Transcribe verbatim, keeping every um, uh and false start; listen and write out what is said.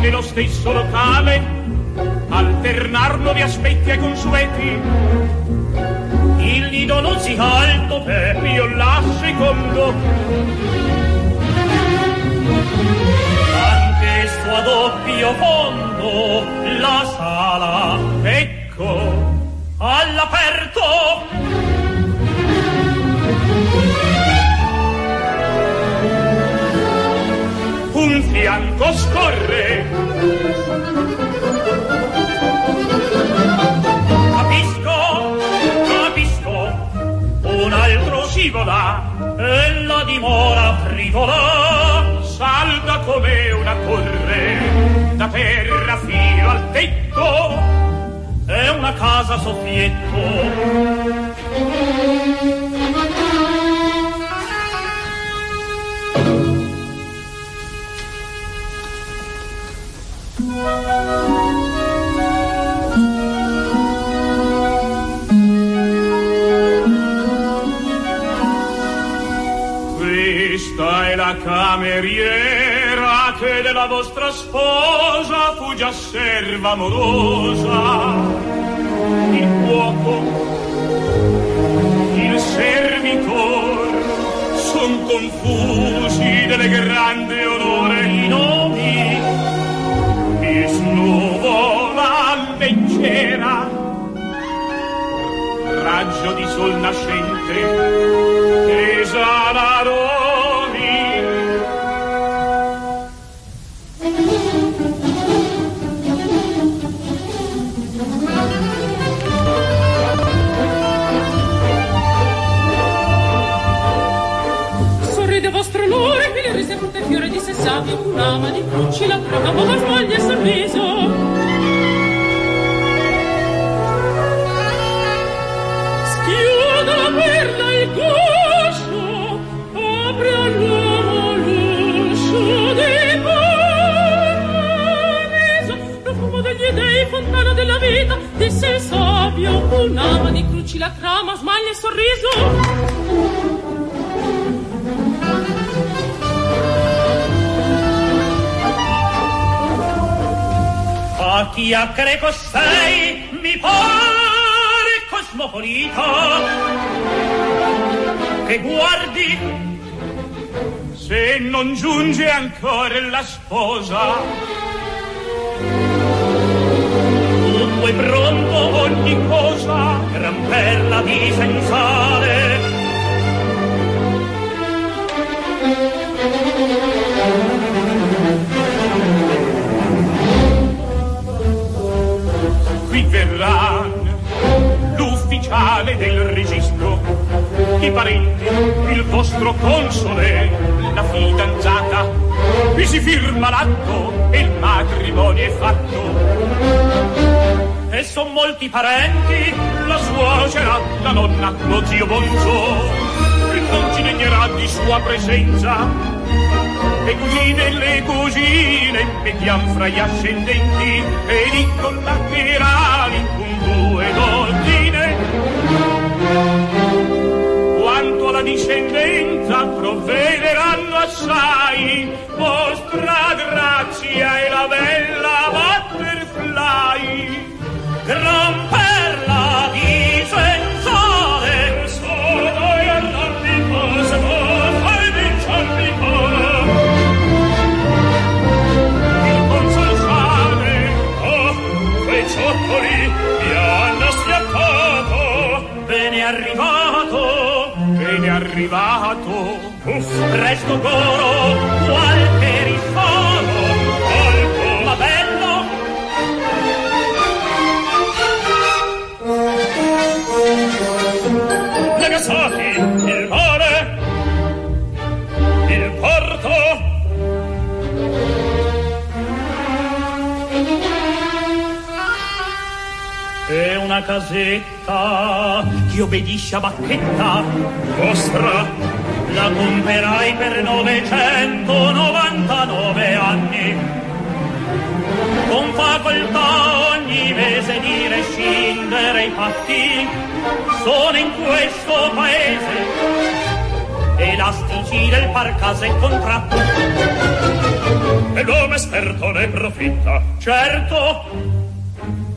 nello stesso locale, alternar nuovi aspetti ai consueti. Il nido non si alto, Peppio là secondo, anch'esso a doppio fondo, la sala, ecco, all'aperto. Un fianco scorre, capisco, capisco, un altro scivola e la dimora frivola salda come una torre da terra fino al tetto, è una casa soffietto. Questa è la cameriera che della vostra sposa fu già serva amorosa. Il cuoco, il servitor, son confusi delle grandi onore i nomi. Mi snuvola leggera, raggio di sol nascente, esalaroni. Sorride vostro onore, il riservate fiore di sessavio, un'ama di cruci, la prima moda foglia e sorriso. Perla il guscio, apre all'uomo l'uscio di paradiso, profumo degli dei, fontana della vita, disse il savio, un'ama di cruci la trama, smaglia e sorriso. A chi a greco sei, mi pare cosmopolita, che guardi se non giunge ancora la sposa. Tu vuoi pronto ogni cosa, gran perla di sensale. Qui verrà l'ufficiale del registro, i parenti, il vostro console, la fidanzata. Qui si firma l'atto e il matrimonio è fatto. E son molti parenti, la suocera, la nonna, lo zio Bonzo, che non ci degnerà di sua presenza. Le cugine e le cugine mettiam fra gli ascendenti e di collaterali con due dozzine. Quanto alla discendenza provvederanno assai, vostra grazia e la bella butterfly, gran perla di sensale, sono e all'antico sposa e di ciarmico. Il consolsale, oh, quei ciottoli mi hanno schiaccato. Bene arrivato, bene arrivato, uff, presto coro, qualche rifano, alto, ma bello. Nagasaki, il mare, il porto. E una casetta che obbedisce a bacchetta vostra, la comperai per novecentonovantanove anni, con facoltà ogni mese di rescindere i patti. Sono in questo paese elastici del par casa e contratto, e l'uomo esperto ne profitta. Certo.